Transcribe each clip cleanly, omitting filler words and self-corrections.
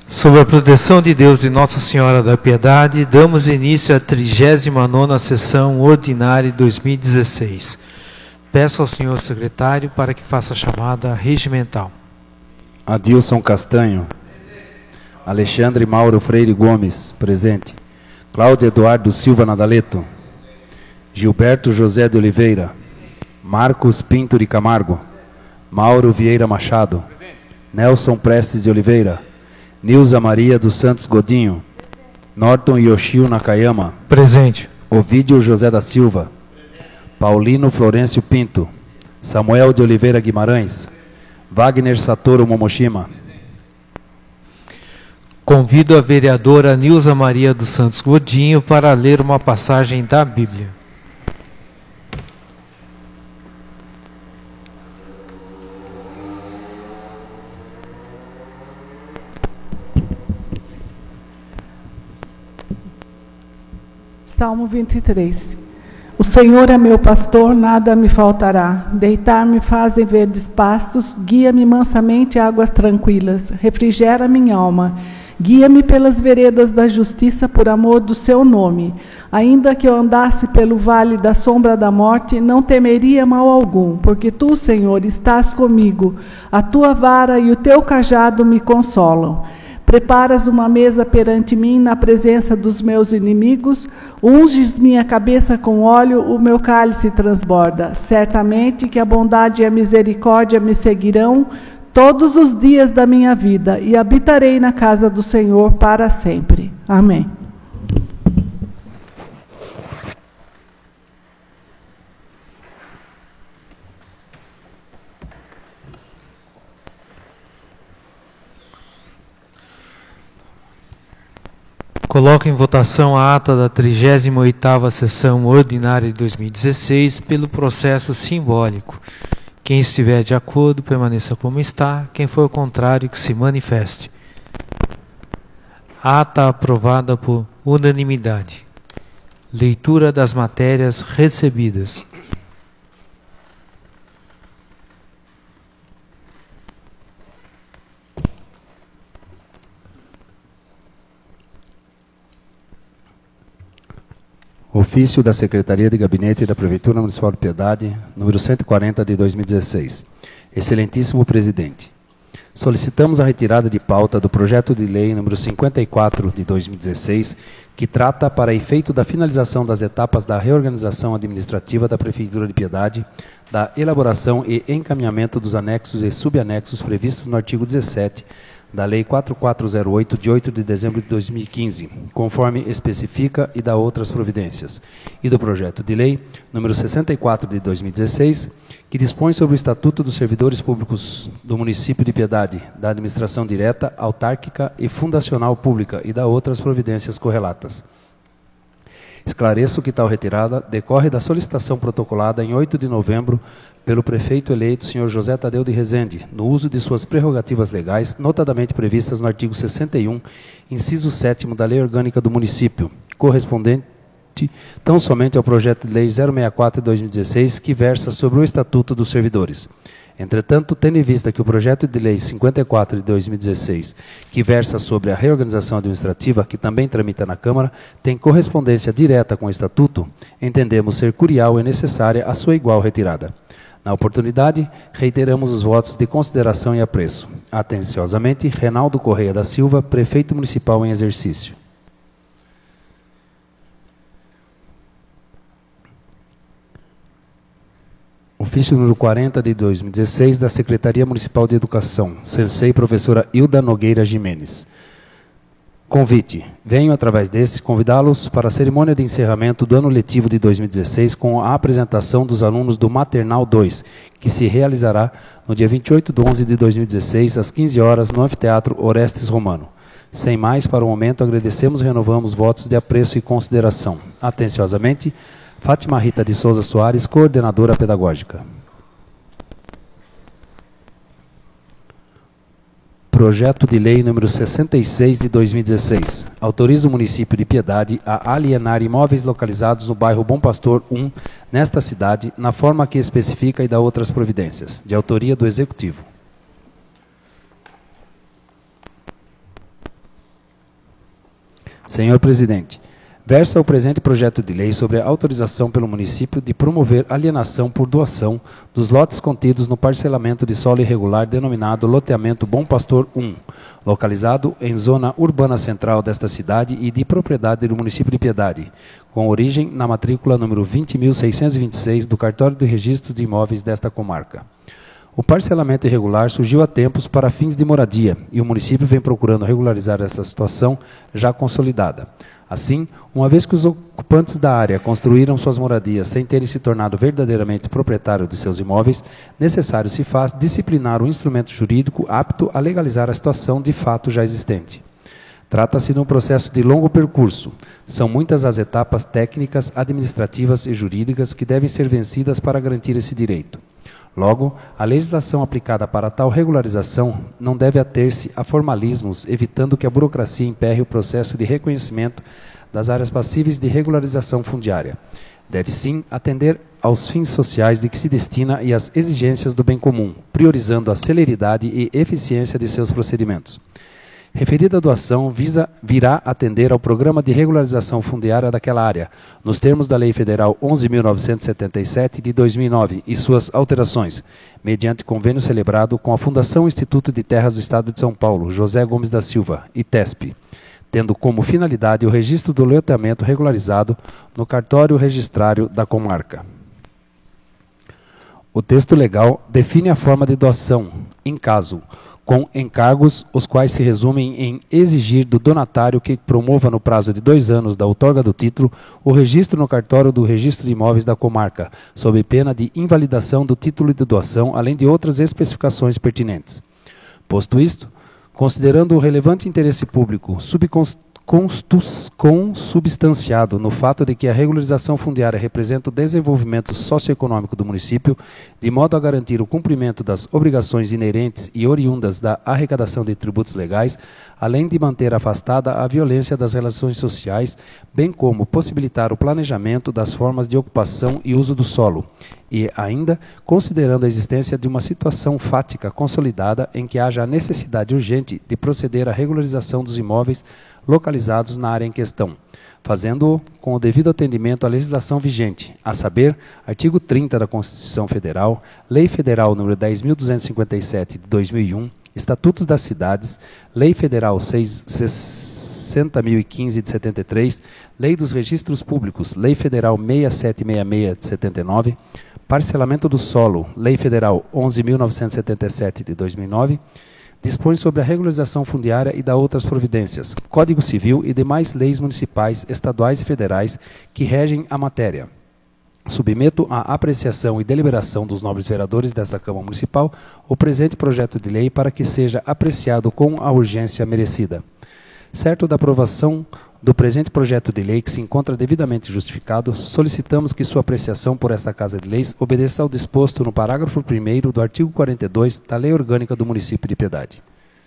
Sob a proteção de Deus e Nossa Senhora da Piedade, damos início à 39ª sessão ordinária de 2016. Peço ao senhor secretário para que faça a chamada regimental. Adilson Castanho. Alexandre Mauro Freire Gomes, presente. Cláudio Eduardo Silva Nadaleto. Gilberto José de Oliveira. Marcos Pinto de Camargo. Mauro Vieira Machado. Nelson Prestes de Oliveira. Nilza Maria dos Santos Godinho. Norton Yoshio Nakayama. Presente. Ovídio José da Silva. Paulino Florencio Pinto. Samuel de Oliveira Guimarães. Wagner Satoru Momoshima. Convido a vereadora Nilza Maria dos Santos Godinho para ler uma passagem da Bíblia. Salmo 23. O Senhor é meu pastor, nada me faltará. Deitar-me fazem verdes pastos, guia-me mansamente a águas tranquilas, refrigera minha alma. Guia-me pelas veredas da justiça por amor do seu nome. Ainda que eu andasse pelo vale da sombra da morte, não temeria mal algum, porque tu, Senhor, estás comigo. A tua vara e o teu cajado me consolam. Preparas uma mesa perante mim na presença dos meus inimigos, unges minha cabeça com óleo, o meu cálice transborda. Certamente que a bondade e a misericórdia me seguirão todos os dias da minha vida, e habitarei na casa do Senhor para sempre. Amém. Coloco em votação a ata da 38ª sessão ordinária de 2016 pelo processo simbólico. Quem estiver de acordo, permaneça como está. Quem for contrário, que se manifeste. Ata aprovada por unanimidade. Leitura das matérias recebidas. Ofício da Secretaria de Gabinete da Prefeitura Municipal de Piedade, número 140 de 2016. Excelentíssimo Presidente, solicitamos a retirada de pauta do projeto de lei número 54 de 2016, que trata para efeito da finalização das etapas da reorganização administrativa da Prefeitura de Piedade, da elaboração e encaminhamento dos anexos e subanexos previstos no artigo 17 da Lei 4408, de 8 de dezembro de 2015, conforme especifica e da outras providências, e do projeto de lei número 64 de 2016, que dispõe sobre o Estatuto dos Servidores Públicos do Município de Piedade, da Administração Direta, Autárquica e Fundacional Pública e da outras providências correlatas. Esclareço que tal retirada decorre da solicitação protocolada em 8 de novembro pelo prefeito eleito, Sr. José Tadeu de Rezende, no uso de suas prerrogativas legais, notadamente previstas no artigo 61, inciso 7º da Lei Orgânica do Município, correspondente tão somente ao projeto de lei 064 de 2016, que versa sobre o Estatuto dos Servidores. Entretanto, tendo em vista que o projeto de lei 54 de 2016, que versa sobre a reorganização administrativa, que também tramita na Câmara, tem correspondência direta com o Estatuto, entendemos ser curial e necessária a sua igual retirada. Na oportunidade, reiteramos os votos de consideração e apreço. Atenciosamente, Reinaldo Correia da Silva, Prefeito Municipal em exercício. Ofício número 40 de 2016 da Secretaria Municipal de Educação, Sensei Professora Hilda Nogueira Jimenez. Convite. Venho, através desse, convidá-los para a cerimônia de encerramento do ano letivo de 2016 com a apresentação dos alunos do Maternal 2, que se realizará no dia 28 de 11 de 2016, às 15 horas, no Anfiteatro Orestes Romano. Sem mais, para o momento, agradecemos e renovamos votos de apreço e consideração. Atenciosamente, Fátima Rita de Souza Soares, coordenadora pedagógica. Projeto de Lei número 66 de 2016. Autoriza o município de Piedade a alienar imóveis localizados no bairro Bom Pastor 1, nesta cidade, na forma que especifica e dá outras providências, de autoria do Executivo. Senhor Presidente, versa o presente projeto de lei sobre a autorização pelo município de promover alienação por doação dos lotes contidos no parcelamento de solo irregular denominado Loteamento Bom Pastor 1, localizado em zona urbana central desta cidade e de propriedade do município de Piedade, com origem na matrícula número 20.626 do Cartório de Registros de Imóveis desta comarca. O parcelamento irregular surgiu há tempos para fins de moradia e o município vem procurando regularizar essa situação já consolidada. Assim, uma vez que os ocupantes da área construíram suas moradias sem terem se tornado verdadeiramente proprietários de seus imóveis, necessário se faz disciplinar o instrumento jurídico apto a legalizar a situação de fato já existente. Trata-se de um processo de longo percurso. São muitas as etapas técnicas, administrativas e jurídicas que devem ser vencidas para garantir esse direito. Logo, a legislação aplicada para tal regularização não deve ater-se a formalismos, evitando que a burocracia emperre o processo de reconhecimento das áreas passíveis de regularização fundiária. Deve sim atender aos fins sociais de que se destina e às exigências do bem comum, priorizando a celeridade e eficiência de seus procedimentos. Referida doação virá atender ao Programa de Regularização Fundiária daquela área, nos termos da Lei Federal 11.977 de 2009 e suas alterações, mediante convênio celebrado com a Fundação Instituto de Terras do Estado de São Paulo, José Gomes da Silva, ITESP, tendo como finalidade o registro do loteamento regularizado no cartório registrário da comarca. O texto legal define a forma de doação, em caso com encargos, os quais se resumem em exigir do donatário que promova no prazo de 2 anos da outorga do título o registro no cartório do Registro de Imóveis da comarca, sob pena de invalidação do título de doação, além de outras especificações pertinentes. Posto isto, considerando o relevante interesse público consubstanciado no fato de que a regularização fundiária representa o desenvolvimento socioeconômico do município, de modo a garantir o cumprimento das obrigações inerentes e oriundas da arrecadação de tributos legais, além de manter afastada a violência das relações sociais, bem como possibilitar o planejamento das formas de ocupação e uso do solo, e ainda considerando a existência de uma situação fática consolidada em que haja a necessidade urgente de proceder à regularização dos imóveis localizados na área em questão, fazendo-o com o devido atendimento à legislação vigente, a saber, artigo 30 da Constituição Federal, Lei Federal nº 10.257 de 2001, Estatutos das Cidades, Lei Federal 60.015 de 73, Lei dos Registros Públicos, Lei Federal 6766 de 79, Parcelamento do Solo, Lei Federal 11.977 de 2009, dispõe sobre a regularização fundiária e dá outras providências, Código Civil e demais leis municipais, estaduais e federais que regem a matéria. Submeto à apreciação e deliberação dos nobres vereadores desta Câmara Municipal o presente projeto de lei para que seja apreciado com a urgência merecida. Certo da aprovação do presente projeto de lei, que se encontra devidamente justificado, solicitamos que sua apreciação por esta Casa de Leis obedeça ao disposto no parágrafo 1º do artigo 42 da Lei Orgânica do Município de Piedade.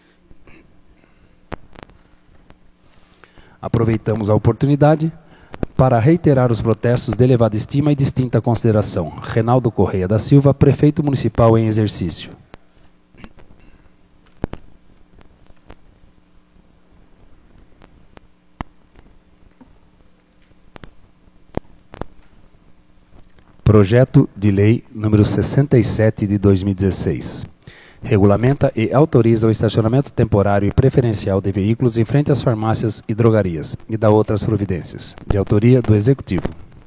Aproveitamos a oportunidade para reiterar os protestos de elevada estima e distinta consideração. Reinaldo Correia da Silva, Prefeito Municipal em exercício. Projeto de Lei número 67 de 2016. Regulamenta e autoriza o estacionamento temporário e preferencial de veículos em frente às farmácias e drogarias e dá outras providências. De autoria do Executivo.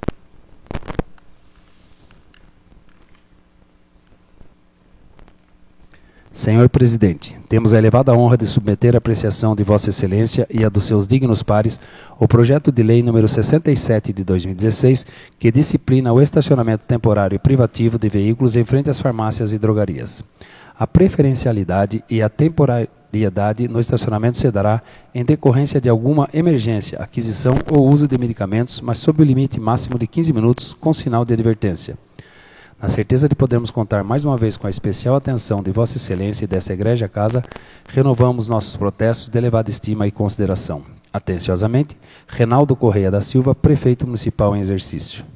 Senhor Presidente, temos a elevada honra de submeter à apreciação de Vossa Excelência e a dos seus dignos pares o projeto de lei número 67 de 2016, que disciplina o estacionamento temporário e privativo de veículos em frente às farmácias e drogarias. A preferencialidade e a temporariedade no estacionamento se dará em decorrência de alguma emergência, aquisição ou uso de medicamentos, mas sob o limite máximo de 15 minutos, com sinal de advertência. Na certeza de podermos contar mais uma vez com a especial atenção de Vossa Excelência e dessa egrégia Casa, renovamos nossos protestos de elevada estima e consideração. Atenciosamente, Reinaldo Correia da Silva, Prefeito Municipal em exercício.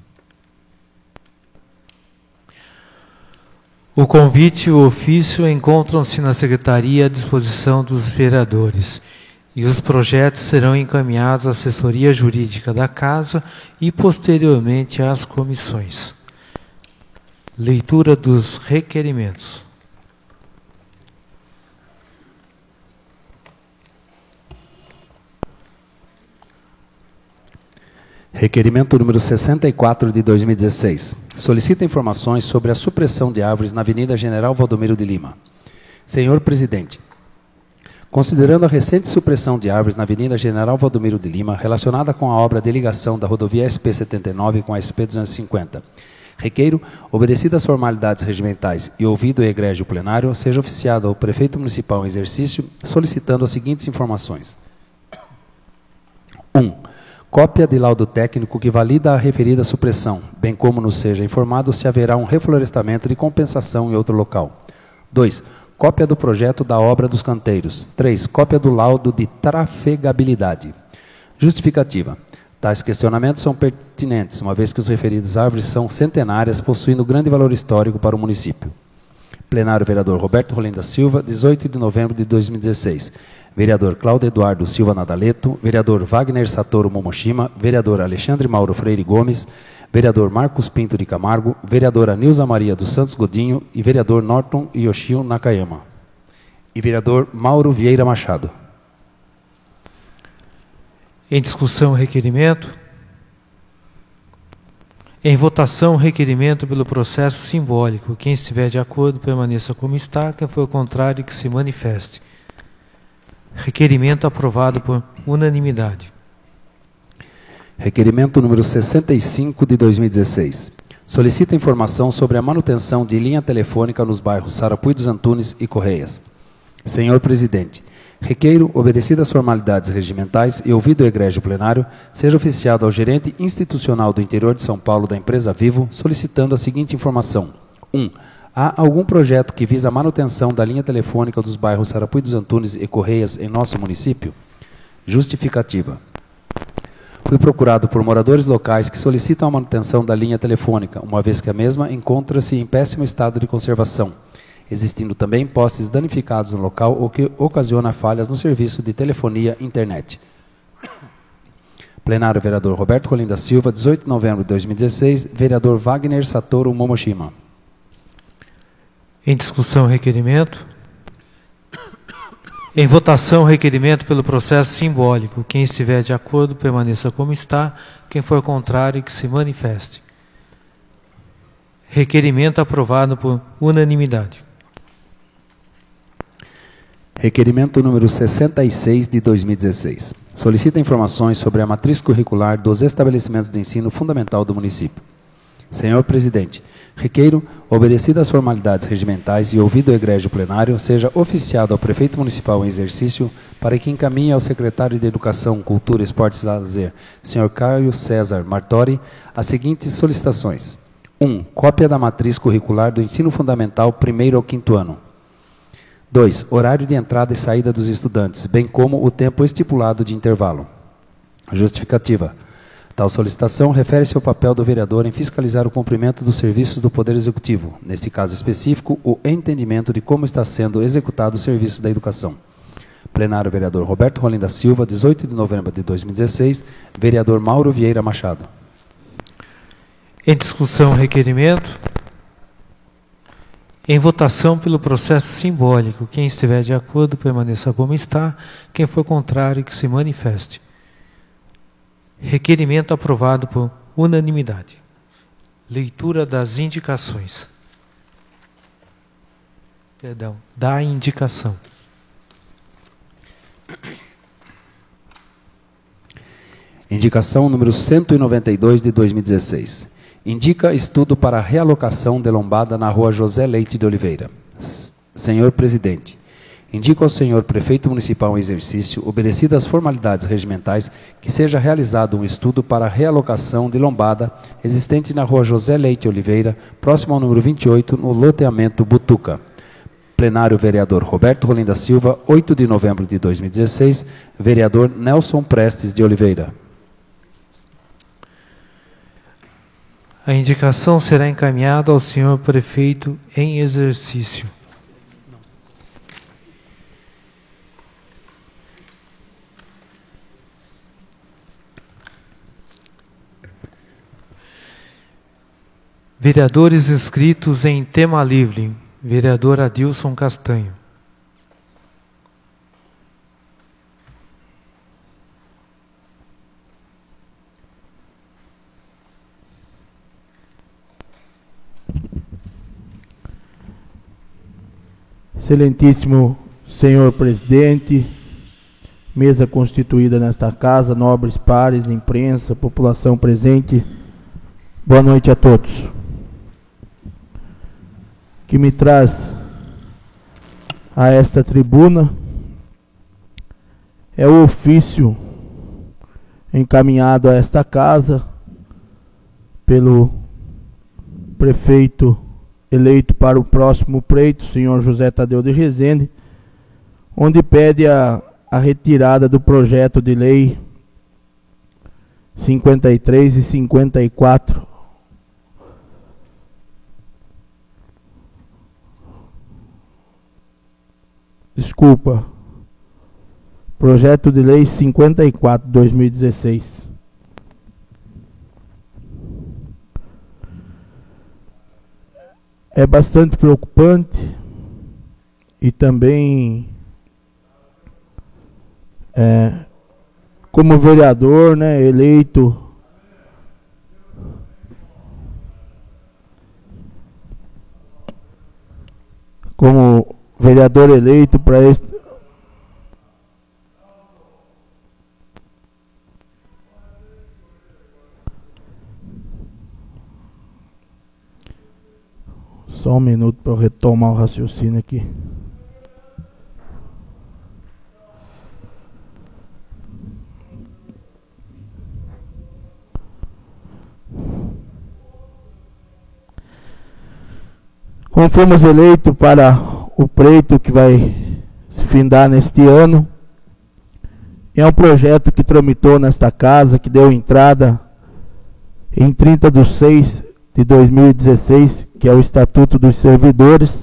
O convite e o ofício encontram-se na Secretaria à disposição dos vereadores. e os projetos serão encaminhados à assessoria jurídica da Casa e posteriormente às comissões. Leitura dos requerimentos. Requerimento número 64 de 2016. Solicita informações sobre a supressão de árvores na Avenida General Valdomiro de Lima. Senhor Presidente, considerando a recente supressão de árvores na Avenida General Valdomiro de Lima, relacionada com a obra de ligação da rodovia SP-79 com a SP-250, requeiro, obedecidas as formalidades regimentais e ouvido o egrégio plenário, seja oficiado ao prefeito municipal em exercício, solicitando as seguintes informações. 1. Cópia de laudo técnico que valida a referida supressão, bem como nos seja informado se haverá um reflorestamento de compensação em outro local. 2. Cópia do projeto da obra dos canteiros. 3. Cópia do laudo de trafegabilidade. Justificativa. Tais questionamentos são pertinentes, uma vez que os referidos árvores são centenárias, possuindo grande valor histórico para o município. Plenário vereador Roberto Rolim da Silva, 18 de novembro de 2016. Vereador Cláudio Eduardo Silva Nadaleto, vereador Wagner Satoru Momoshima, vereador Alexandre Mauro Freire Gomes, vereador Marcos Pinto de Camargo, vereadora Nilza Maria dos Santos Godinho e vereador Norton Yoshio Nakayama. E vereador Mauro Vieira Machado. Em discussão, requerimento. Em votação, requerimento pelo processo simbólico. Quem estiver de acordo, permaneça como está. Quem for contrário, que se manifeste. Requerimento aprovado por unanimidade. Requerimento número 65 de 2016. Solicita informação sobre a manutenção de linha telefônica nos bairros Sarapuí dos Antunes e Correias. Senhor Presidente, requeiro, obedecidas as formalidades regimentais e ouvido o egrégio plenário, seja oficiado ao gerente institucional do interior de São Paulo da empresa Vivo, solicitando a seguinte informação. 1. Há algum projeto que visa a manutenção da linha telefônica dos bairros Sarapuí dos Antunes e Correias em nosso município? Justificativa. Fui procurado por moradores locais que solicitam a manutenção da linha telefônica, uma vez que a mesma encontra-se em péssimo estado de conservação, existindo também postes danificados no local, o que ocasiona falhas no serviço de telefonia e internet. Plenário vereador Roberto Rolim da Silva, 18 de novembro de 2016, vereador Wagner Satoru Momoshima. Em discussão, requerimento. Em votação, requerimento pelo processo simbólico. Quem estiver de acordo, permaneça como está. Quem for contrário, que se manifeste. Requerimento aprovado por unanimidade. Requerimento número 66 de 2016. Solicita informações sobre a matriz curricular dos estabelecimentos de ensino fundamental do município. Senhor Presidente, requeiro, obedecidas as formalidades regimentais e ouvido o egrégio plenário, seja oficiado ao prefeito municipal em exercício para que encaminhe ao secretário de Educação, Cultura, Esportes e Lazer, senhor Caio César Martori, as seguintes solicitações. 1. Cópia da matriz curricular do ensino fundamental 1º ao 5º ano. 2. Horário de entrada e saída dos estudantes, bem como o tempo estipulado de intervalo. Justificativa. Tal solicitação refere-se ao papel do vereador em fiscalizar o cumprimento dos serviços do Poder Executivo, neste caso específico, o entendimento de como está sendo executado o serviço da educação. Plenário vereador Roberto Rolim da Silva, 18 de novembro de 2016, vereador Mauro Vieira Machado. Em discussão, requerimento. Em votação pelo processo simbólico. Quem estiver de acordo, permaneça como está. Quem for contrário, que se manifeste. Requerimento aprovado por unanimidade. Leitura das indicações. Perdão, da indicação. Indicação número 192 de 2016. Indica estudo para realocação de lombada na rua José Leite de Oliveira. Senhor Presidente, indico ao senhor prefeito municipal em exercício, obedecidas as formalidades regimentais, que seja realizado um estudo para a realocação de lombada existente na rua José Leite Oliveira, próximo ao número 28, no loteamento Butuca. Plenário vereador Roberto Rolim da Silva, 8 de novembro de 2016, vereador Nelson Prestes de Oliveira. A indicação será encaminhada ao senhor prefeito em exercício. Vereadores inscritos em tema livre. Vereador Adilson Castanho. Excelentíssimo senhor presidente, mesa constituída nesta casa, nobres pares, imprensa, população presente, boa noite a todos. O que me traz a esta tribuna é o ofício encaminhado a esta casa pelo prefeito eleito para o próximo pleito, senhor José Tadeu de Rezende, onde pede a retirada do projeto de lei 53 e 54. Desculpa. Projeto de lei 54, 2016. É bastante preocupante e também, como vereador, né, eleito, como vereador eleito para este, só um minuto para eu retomar o raciocínio aqui. Como fomos eleitos para o pleito que vai se findar neste ano, é um projeto que tramitou nesta casa, que deu entrada em 30/6/2016, que é o Estatuto dos Servidores,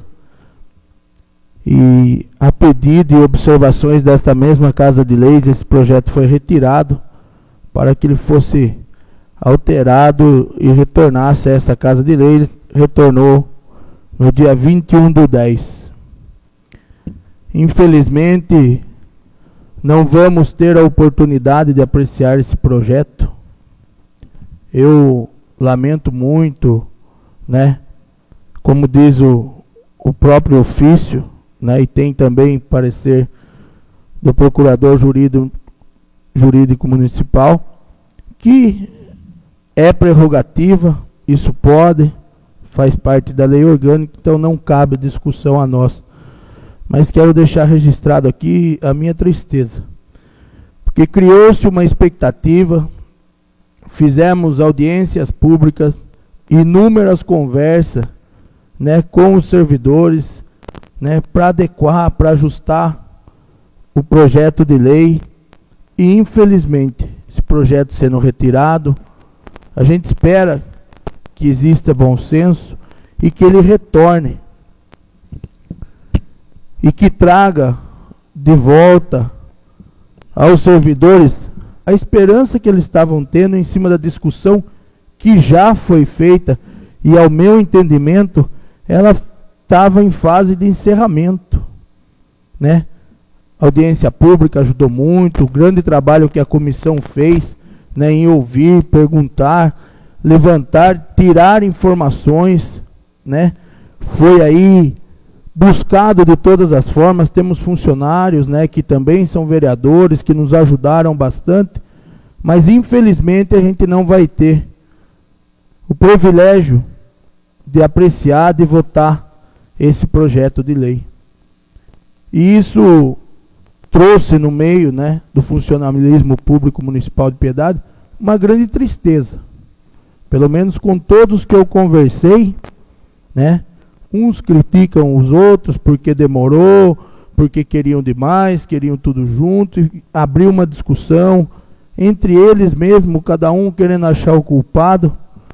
e a pedido e observações desta mesma Casa de Leis, esse projeto foi retirado para que ele fosse alterado e retornasse a essa Casa de Leis. Retornou no dia 21/10. Infelizmente, não vamos ter a oportunidade de apreciar esse projeto. Eu lamento muito, né? Como diz o próprio ofício, né? E tem também parecer do Procurador Jurídico Municipal, que é prerrogativa, isso pode, faz parte da lei orgânica, então não cabe discussão a nós. Mas quero deixar registrado aqui a minha tristeza, porque criou-se uma expectativa, fizemos audiências públicas, inúmeras conversas, né, com os servidores, né, para adequar, para ajustar o projeto de lei, e infelizmente esse projeto sendo retirado, a gente espera que exista bom senso e que ele retorne e que traga de volta aos servidores a esperança que eles estavam tendo em cima da discussão que já foi feita, e ao meu entendimento ela estava em fase de encerramento, né? A audiência pública ajudou muito, o grande trabalho que a comissão fez, né, em ouvir, perguntar, levantar, tirar informações, né? Foi aí buscado de todas as formas. Temos funcionários, né, que também são vereadores, que nos ajudaram bastante, mas infelizmente a gente não vai ter o privilégio de apreciar, de votar esse projeto de lei. E isso trouxe no meio, né, do funcionalismo público municipal de Piedade uma grande tristeza. Pelo menos com todos que eu conversei, né, uns criticam os outros porque demorou, porque queriam demais, queriam tudo junto, e abriu uma discussão entre eles mesmo, cada um querendo achar o culpado.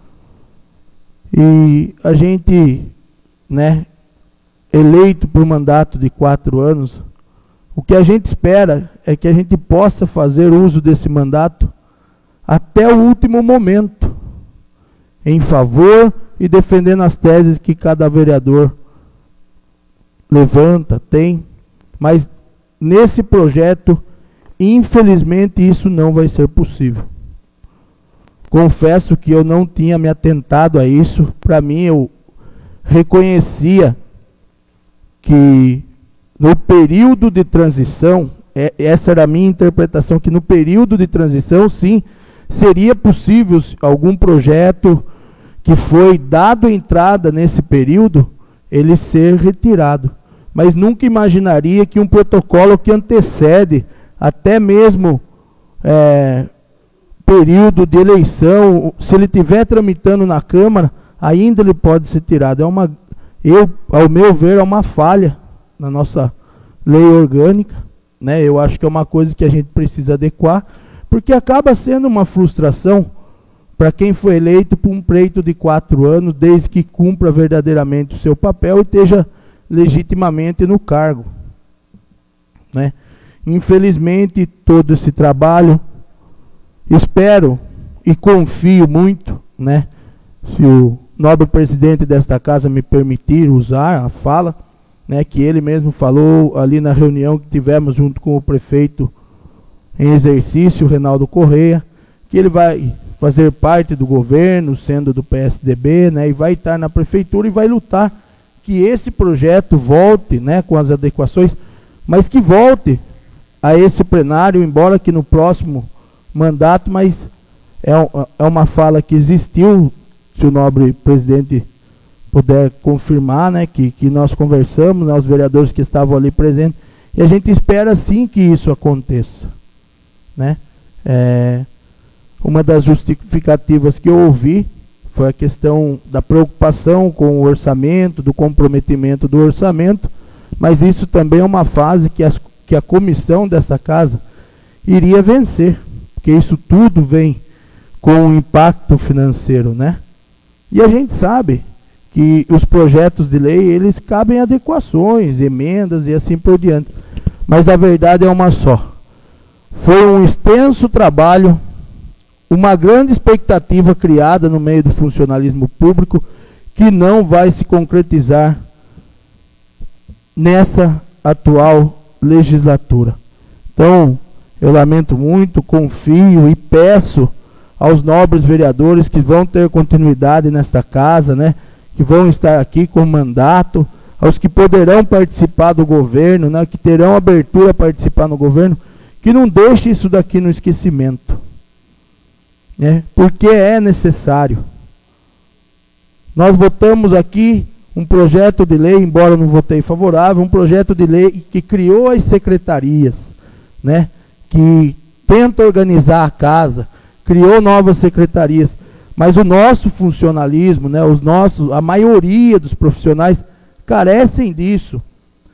E a gente, né, eleito por mandato de 4 anos, o que a gente espera é que a gente possa fazer uso desse mandato até o último momento, em favor e defendendo as teses que cada vereador levanta, tem, mas nesse projeto, infelizmente, isso não vai ser possível. Confesso que eu não tinha me atentado a isso. Para mim, eu reconhecia que no período de transição, essa era a minha interpretação, que no período de transição, sim, seria possível algum projeto que foi dado entrada nesse período, ele ser retirado. Mas nunca imaginaria que um protocolo que antecede até mesmo período de eleição, se ele estiver tramitando na Câmara, ainda ele pode ser tirado. Ao meu ver, é uma falha na nossa lei orgânica, né? Eu acho que é uma coisa que a gente precisa adequar, porque acaba sendo uma frustração para quem foi eleito por um pleito de 4 anos, desde que cumpra verdadeiramente o seu papel e esteja legitimamente no cargo, né? Infelizmente, todo esse trabalho, espero e confio muito, né? Se o nobre presidente desta casa me permitir usar a fala, né, que ele mesmo falou ali na reunião que tivemos junto com o prefeito em exercício, Reinaldo Correia, que ele vai fazer parte do governo, sendo do PSDB, né, e vai estar na prefeitura e vai lutar que esse projeto volte, né, com as adequações, mas que volte a esse plenário, embora que no próximo mandato, mas é uma fala que existiu, se o nobre presidente puder confirmar, né, que nós conversamos, né, os vereadores que estavam ali presentes, e a gente espera sim que isso aconteça, né? Uma das justificativas que eu ouvi foi a questão da preocupação com o orçamento, do comprometimento do orçamento, mas isso também é uma fase que a comissão dessa casa iria vencer, porque isso tudo vem com um impacto financeiro, né? E a gente sabe que os projetos de lei, eles cabem adequações, emendas e assim por diante. Mas a verdade é uma só. Foi um extenso trabalho, uma grande expectativa criada no meio do funcionalismo público que não vai se concretizar nessa atual legislatura. Então, eu lamento muito, confio e peço aos nobres vereadores que vão ter continuidade nesta casa, né, que vão estar aqui com mandato, aos que poderão participar do governo, né, que terão abertura a participar no governo, que não deixe isso daqui no esquecimento, né, porque é necessário. Nós votamos aqui um projeto de lei, embora não votei favorável, um projeto de lei que criou as secretarias, né, que tenta organizar a casa, criou novas secretarias, mas o nosso funcionalismo, né, a maioria dos profissionais carecem disso.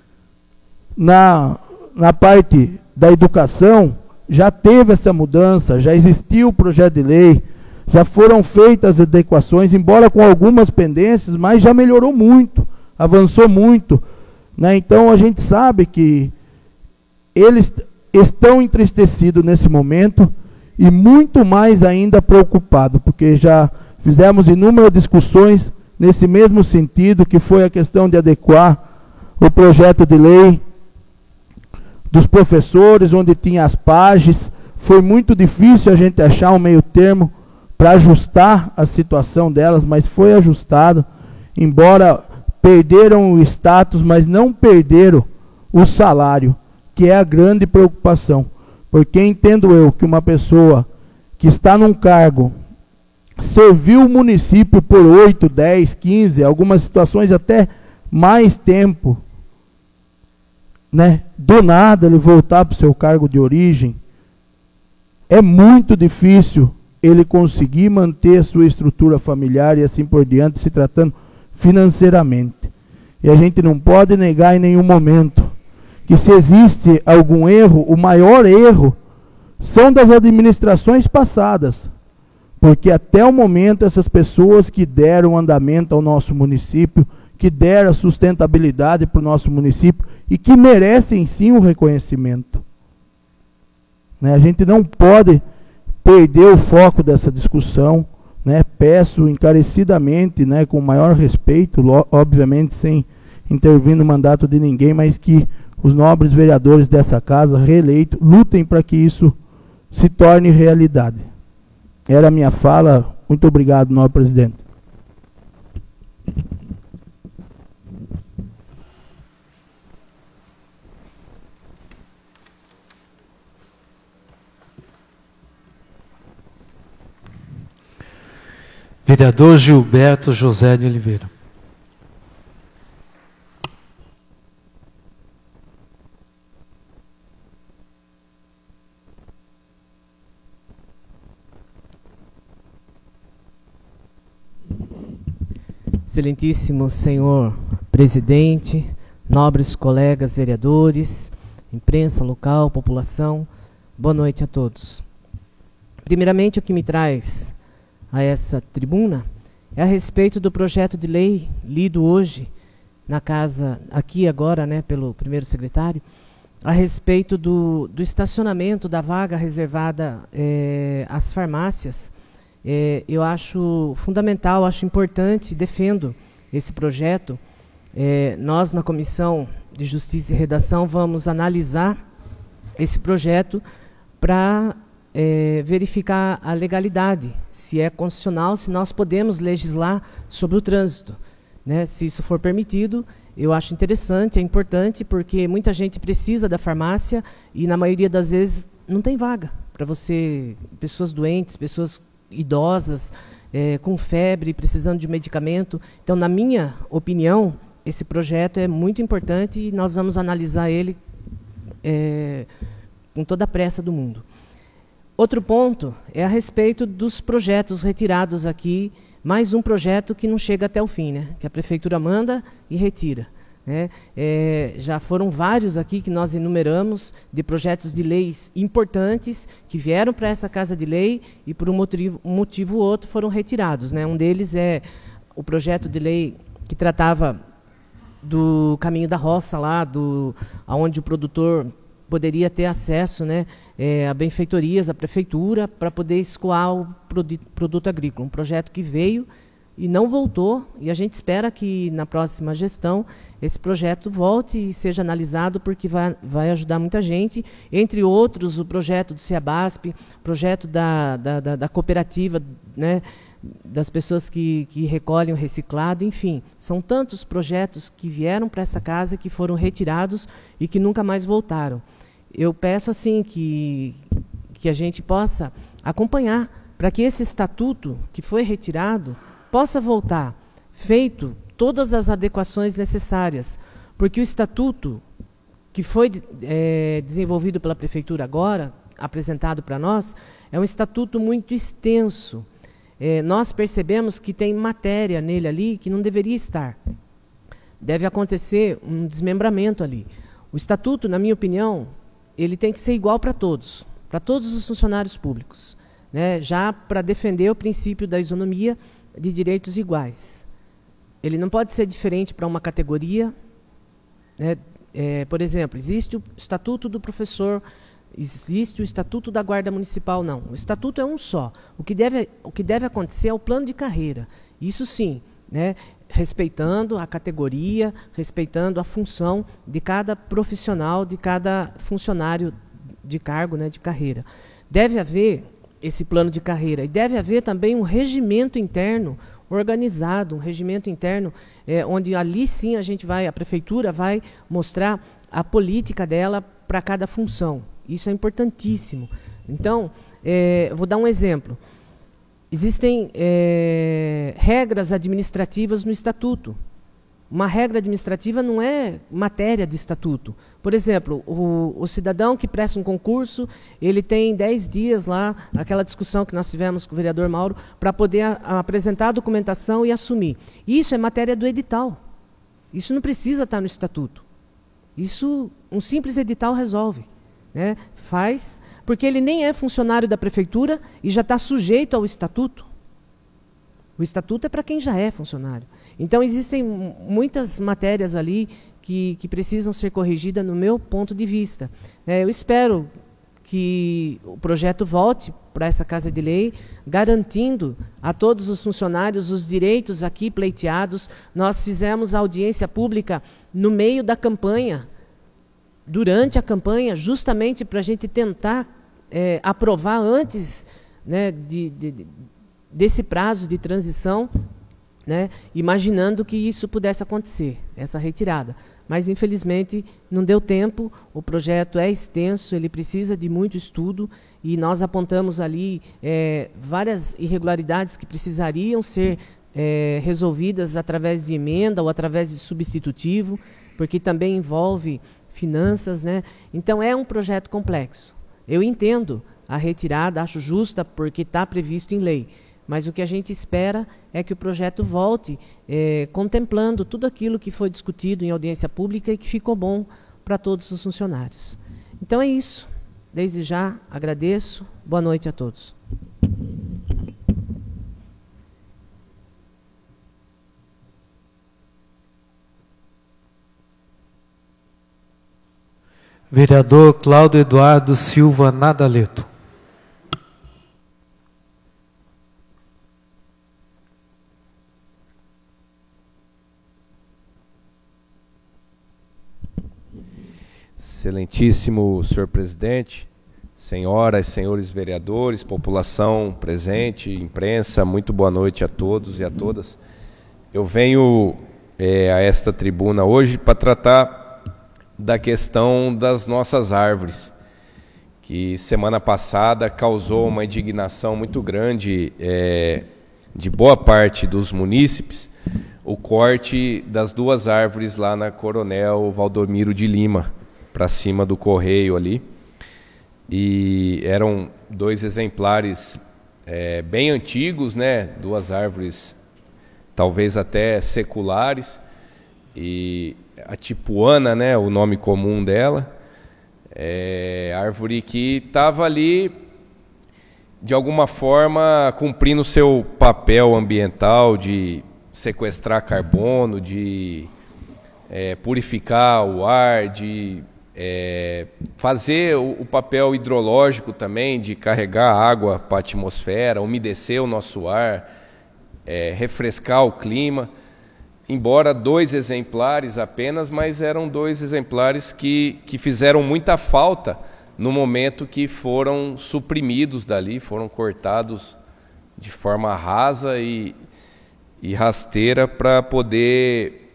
Na parte da educação, já teve essa mudança, já existiu o projeto de lei, já foram feitas as adequações, embora com algumas pendências, mas já melhorou muito, avançou muito, né? Então a gente sabe que eles estão entristecidos nesse momento e muito mais ainda preocupados, porque já fizemos inúmeras discussões nesse mesmo sentido, que foi a questão de adequar o projeto de lei dos professores, onde tinha as PAGES. Foi muito difícil a gente achar um meio termo para ajustar a situação delas, mas foi ajustado, embora perderam o status, mas não perderam o salário, que é a grande preocupação. Porque entendo eu que uma pessoa que está num cargo, serviu o município por 8, 10, 15, algumas situações até mais tempo, né? Do nada ele voltar para o seu cargo de origem, é muito difícil ele conseguir manter a sua estrutura familiar e assim por diante, se tratando financeiramente. E a gente não pode negar em nenhum momento que, se existe algum erro, o maior erro são das administrações passadas, porque até o momento essas pessoas que deram andamento ao nosso município, que deram sustentabilidade para o nosso município e que merecem sim o reconhecimento, né? A gente não pode perder o foco dessa discussão, né, peço encarecidamente, né, com o maior respeito, obviamente sem intervir no mandato de ninguém, mas que os nobres vereadores dessa casa, reeleitos, lutem para que isso se torne realidade. Era a minha fala. Muito obrigado, nobre presidente. Vereador Gilberto José de Oliveira. Excelentíssimo senhor presidente, nobres colegas vereadores, imprensa local, população, boa noite a todos. Primeiramente, o que me traz a essa tribuna é a respeito do projeto de lei lido hoje na casa, aqui agora, né, pelo primeiro secretário, a respeito do estacionamento da vaga reservada às farmácias. Eu acho fundamental, acho importante, defendo esse projeto. Nós, na Comissão de Justiça e Redação, vamos analisar esse projeto para verificar a legalidade, se é constitucional, se nós podemos legislar sobre o trânsito, né? Se isso for permitido, eu acho interessante, é importante, porque muita gente precisa da farmácia e, na maioria das vezes, não tem vaga para você, pessoas doentes, pessoas idosas, com febre, precisando de medicamento. Então, na minha opinião, esse projeto é muito importante e nós vamos analisar ele com toda a pressa do mundo. Outro ponto é a respeito dos projetos retirados aqui, mais um projeto que não chega até o fim, né? Que a Prefeitura manda e retira. Né? Já foram vários aqui que nós enumeramos de projetos de leis importantes que vieram para essa Casa de Lei e por um motivo ou outro foram retirados. Né? Um deles é o projeto de lei que tratava do caminho da roça, lá, onde o produtor poderia ter acesso, né, a benfeitorias, à prefeitura, para poder escoar o produto agrícola. Um projeto que veio e não voltou, e a gente espera que na próxima gestão esse projeto volte e seja analisado, porque vai ajudar muita gente, entre outros o projeto do CEABASP, projeto da cooperativa, né, das pessoas que recolhem o reciclado, enfim, são tantos projetos que vieram para essa casa que foram retirados e que nunca mais voltaram. Eu peço assim que a gente possa acompanhar para que esse estatuto que foi retirado possa voltar, feito todas as adequações necessárias, porque o estatuto que foi desenvolvido pela Prefeitura agora, apresentado para nós, é um estatuto muito extenso. Nós percebemos que tem matéria nele ali que não deveria estar. Deve acontecer um desmembramento ali. O estatuto, na minha opinião, ele tem que ser igual para todos os funcionários públicos, né? Já para defender o princípio da isonomia de direitos iguais. Ele não pode ser diferente para uma categoria, né? Por exemplo, existe o estatuto do professor, existe o estatuto da guarda municipal, não. O estatuto é um só. O que deve acontecer é o plano de carreira. Isso sim, né? Respeitando a categoria, respeitando a função de cada profissional, de cada funcionário de cargo, né, de carreira. Deve haver esse plano de carreira e deve haver também um regimento interno organizado, um regimento interno onde ali sim a prefeitura vai mostrar a política dela para cada função. Isso é importantíssimo. Então, vou dar um exemplo. Existem regras administrativas no estatuto. Uma regra administrativa não é matéria de estatuto. Por exemplo, o cidadão que presta um concurso, ele tem 10 dias lá, aquela discussão que nós tivemos com o vereador Mauro, para poder apresentar a documentação e assumir. Isso é matéria do edital. Isso não precisa estar no estatuto. Isso, um simples edital resolve. Né? Faz, porque ele nem é funcionário da prefeitura e já está sujeito ao estatuto. O estatuto é para quem já é funcionário. Então, existem muitas matérias ali que precisam ser corrigidas no meu ponto de vista. Eu espero que o projeto volte para essa Casa de Lei, garantindo a todos os funcionários os direitos aqui pleiteados. Nós fizemos a audiência pública no meio da campanha, durante a campanha, justamente para a gente tentar aprovar antes, né, desse prazo de transição, né, imaginando que isso pudesse acontecer, essa retirada. Mas, infelizmente, não deu tempo, o projeto é extenso, ele precisa de muito estudo, e nós apontamos ali várias irregularidades que precisariam ser resolvidas através de emenda ou através de substitutivo, porque também envolve finanças, né? Então, é um projeto complexo. Eu entendo a retirada, acho justa, porque está previsto em lei. Mas o que a gente espera é que o projeto volte contemplando tudo aquilo que foi discutido em audiência pública e que ficou bom para todos os funcionários. Então é isso. Desde já agradeço. Boa noite a todos. Vereador Cláudio Eduardo Silva Nadaleto. Excelentíssimo senhor presidente, senhoras, senhores vereadores, população presente, imprensa, muito boa noite a todos e a todas. Eu venho a esta tribuna hoje para tratar da questão das nossas árvores, que semana passada causou uma indignação muito grande de boa parte dos munícipes, o corte das 2 árvores lá na Coronel Valdomiro de Lima, para cima do Correio ali, e eram 2 exemplares bem antigos, né? 2 árvores talvez até seculares, e a tipuana, né? O nome comum dela, árvore que estava ali de alguma forma cumprindo seu papel ambiental de sequestrar carbono, de purificar o ar, de fazer o papel hidrológico também, de carregar água para a atmosfera, umedecer o nosso ar, refrescar o clima. Embora 2 exemplares apenas, mas eram 2 exemplares que fizeram muita falta no momento que foram suprimidos dali, foram cortados de forma rasa e rasteira para poder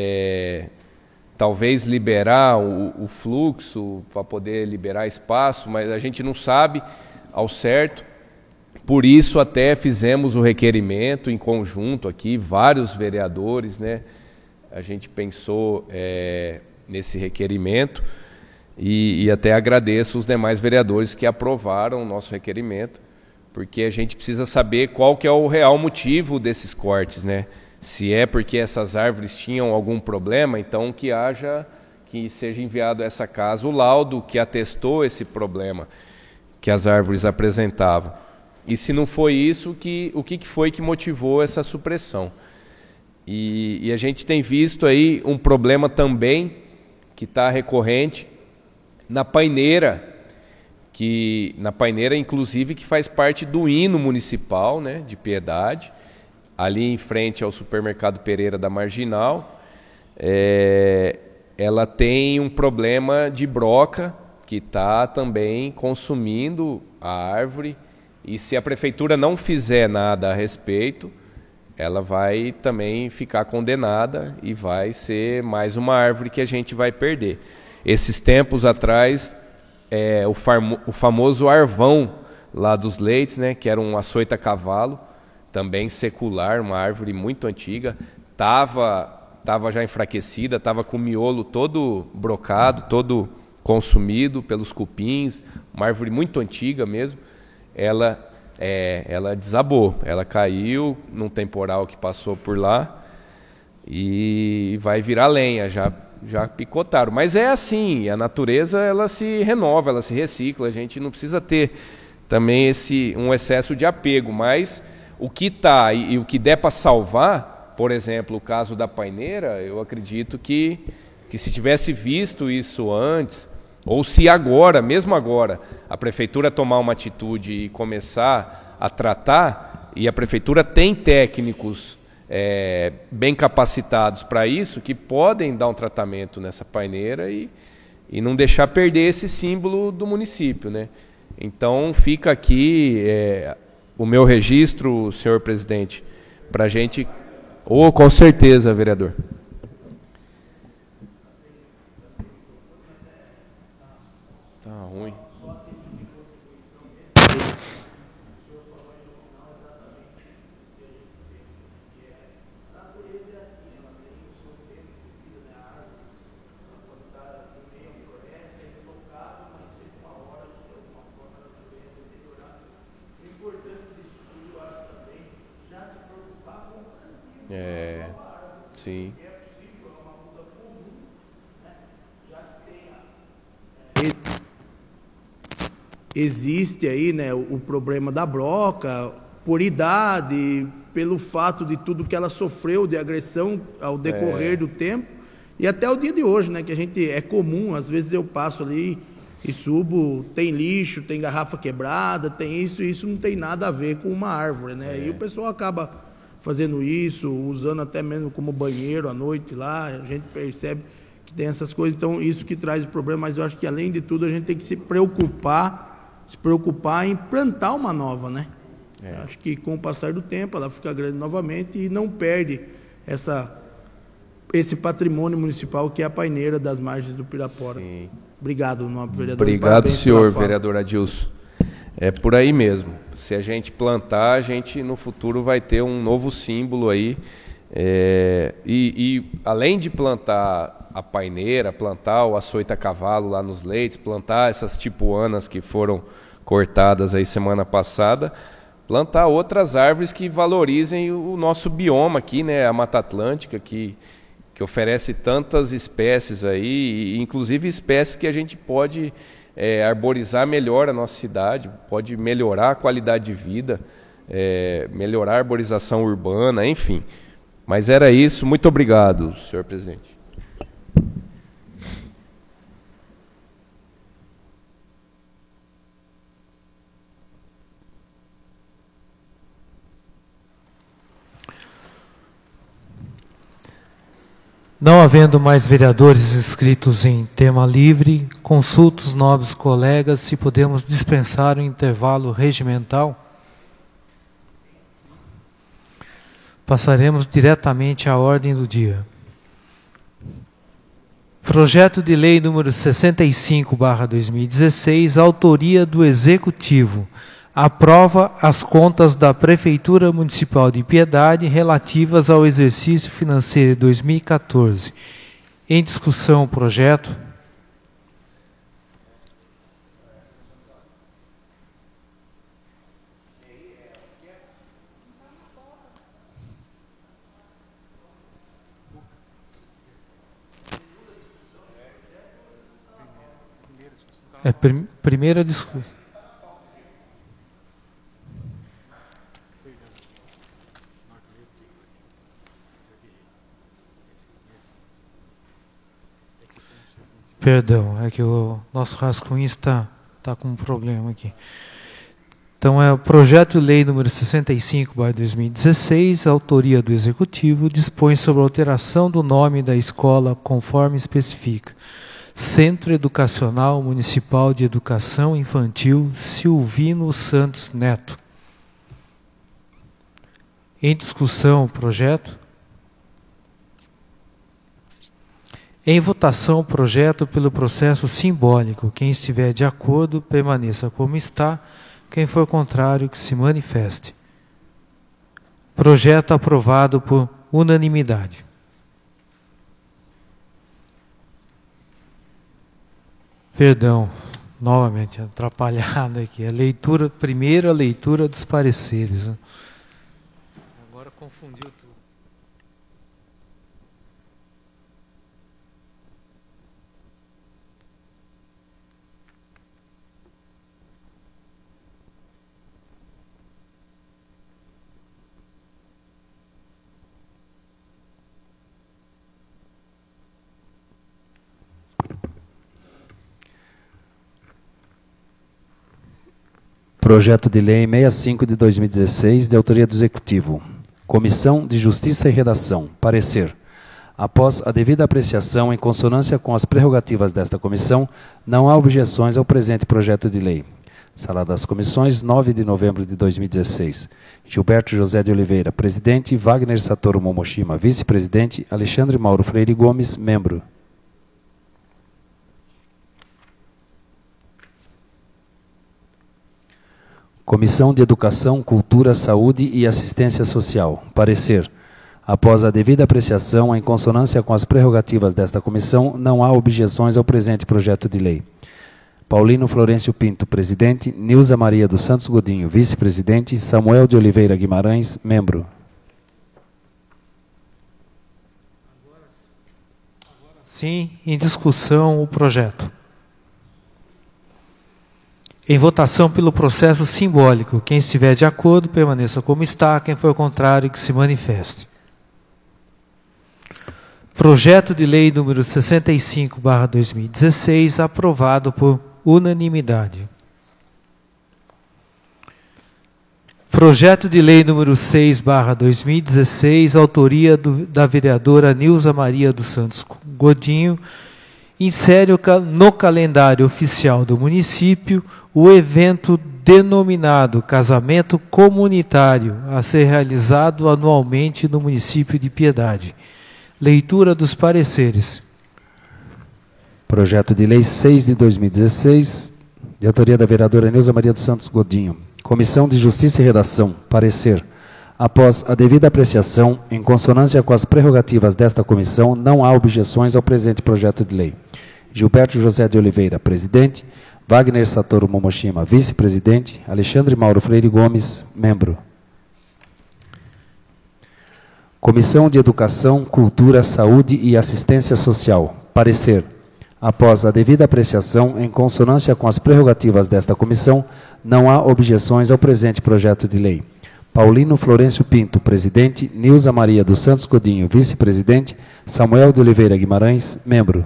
talvez liberar o fluxo, para poder liberar espaço, mas a gente não sabe ao certo. Por isso até fizemos o requerimento em conjunto aqui, vários vereadores, né? A gente pensou nesse requerimento e até agradeço os demais vereadores que aprovaram o nosso requerimento, porque a gente precisa saber qual que é o real motivo desses cortes, né? Se é porque essas árvores tinham algum problema, então que seja enviado a essa casa o laudo que atestou esse problema que as árvores apresentavam. E se não foi isso, o que foi que motivou essa supressão? E a gente tem visto aí um problema também que está recorrente na paineira, inclusive que faz parte do hino municipal, né, de Piedade, ali em frente ao supermercado Pereira da Marginal. Ela tem um problema de broca que está também consumindo a árvore. E se a prefeitura não fizer nada a respeito, ela vai também ficar condenada e vai ser mais uma árvore que a gente vai perder. Esses tempos atrás, o famoso arvão lá dos Leites, né, que era um açoita-cavalo, também secular, uma árvore muito antiga, estava já enfraquecida, estava com o miolo todo brocado, todo consumido pelos cupins, uma árvore muito antiga mesmo. Ela desabou, ela caiu num temporal que passou por lá e vai virar lenha, já picotaram. Mas é assim, a natureza ela se renova, ela se recicla, a gente não precisa ter também um excesso de apego, mas o que está e o que der para salvar, por exemplo, o caso da paineira, eu acredito que se tivesse visto isso antes, Ou se agora, mesmo agora, a prefeitura tomar uma atitude e começar a tratar, e a prefeitura tem técnicos bem capacitados para isso, que podem dar um tratamento nessa paineira e não deixar perder esse símbolo do município, né? Então fica aqui o meu registro, senhor presidente, para a gente... com certeza, vereador. Tá ruim. Sim. Existe aí, né, o problema da broca, por idade, pelo fato de tudo que ela sofreu de agressão ao decorrer do tempo, e até o dia de hoje, né, que a gente, é comum, às vezes eu passo ali e subo, tem lixo, tem garrafa quebrada, tem isso, e isso não tem nada a ver com uma árvore, né, e o pessoal acaba fazendo isso, usando até mesmo como banheiro à noite lá, a gente percebe que tem essas coisas, então isso que traz o problema, mas eu acho que além de tudo a gente tem que se preocupar em plantar uma nova, né? Acho que com o passar do tempo ela fica grande novamente e não perde esse patrimônio municipal que é a paineira das margens do Pirapora. Sim. Obrigado, vereador. Obrigado, senhor vereador Adilson. É por aí mesmo. Se a gente plantar, a gente no futuro vai ter um novo símbolo aí. E além de plantar a paineira, plantar o açoita a cavalo lá nos leitos, plantar essas tipuanas que foram cortadas aí semana passada, plantar outras árvores que valorizem o nosso bioma aqui, né, a Mata Atlântica, que oferece tantas espécies aí, inclusive espécies que a gente pode arborizar melhor a nossa cidade, pode melhorar a qualidade de vida, melhorar a arborização urbana, enfim. Mas era isso. Muito obrigado, senhor presidente. Não havendo mais vereadores inscritos em tema livre, consulto os nobres colegas se podemos dispensar o intervalo regimental. Passaremos diretamente à ordem do dia. Projeto de Lei número 65/2016, autoria do Executivo. Aprova as contas da Prefeitura Municipal de Piedade relativas ao exercício financeiro de 2014. Em discussão o projeto. Primeira discussão. Perdão, é que o nosso rascunho está com um problema aqui. Então, é o projeto de lei número 65/2016, autoria do Executivo, dispõe sobre a alteração do nome da escola conforme especifica. Centro Educacional Municipal de Educação Infantil Silvino Santos Neto. Em discussão o projeto. Em votação o projeto pelo processo simbólico. Quem estiver de acordo, permaneça como está. Quem for contrário, que se manifeste. Projeto aprovado por unanimidade. Perdão, novamente, atrapalhado aqui. Primeira leitura dos pareceres. Agora confundiu tudo. Projeto de Lei 65 de 2016, de autoria do Executivo. Comissão de Justiça e Redação. Parecer. Após a devida apreciação, em consonância com as prerrogativas desta comissão, não há objeções ao presente projeto de lei. Sala das Comissões, 9 de novembro de 2016. Gilberto José de Oliveira, presidente. Wagner Satoru Momoshima, vice-presidente. Alexandre Mauro Freire Gomes, membro. Comissão de Educação, Cultura, Saúde e Assistência Social. Parecer. Após a devida apreciação, em consonância com as prerrogativas desta comissão, não há objeções ao presente projeto de lei. Paulino Florencio Pinto, presidente. Nilza Maria dos Santos Godinho, vice-presidente. Samuel de Oliveira Guimarães, membro. Sim, em discussão o projeto. Em votação pelo processo simbólico. Quem estiver de acordo, permaneça como está. Quem for contrário, que se manifeste. Projeto de lei número 65/2016, aprovado por unanimidade. Projeto de lei número 6/2016, autoria da vereadora Nilza Maria dos Santos Godinho, insere no calendário oficial do município o evento denominado Casamento Comunitário, a ser realizado anualmente no município de Piedade. Leitura dos pareceres. Projeto de Lei 6 de 2016, de autoria da vereadora Nilza Maria dos Santos Godinho. Comissão de Justiça e Redação. Parecer. Após a devida apreciação, em consonância com as prerrogativas desta comissão, não há objeções ao presente projeto de lei. Gilberto José de Oliveira, presidente. Wagner Satoru Momoshima, vice-presidente. Alexandre Mauro Freire Gomes, membro. Comissão de Educação, Cultura, Saúde e Assistência Social. Parecer. Após a devida apreciação, em consonância com as prerrogativas desta comissão, não há objeções ao presente projeto de lei. Paulino Florencio Pinto, presidente. Nilza Maria dos Santos Godinho, vice-presidente. Samuel de Oliveira Guimarães, membro.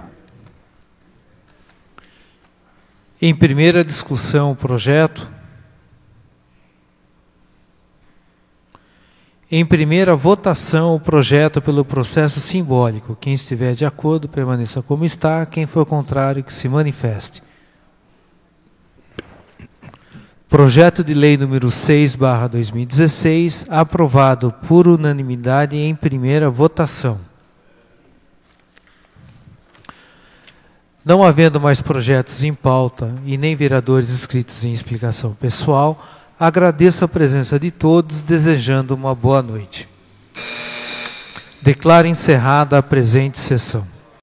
Em primeira discussão, o projeto. Em primeira votação, o projeto pelo processo simbólico. Quem estiver de acordo, permaneça como está. Quem for contrário, que se manifeste. Projeto de lei número 6/2016, aprovado por unanimidade em primeira votação. Não havendo mais projetos em pauta e nem vereadores inscritos em explicação pessoal, agradeço a presença de todos, desejando uma boa noite. Declaro encerrada a presente sessão.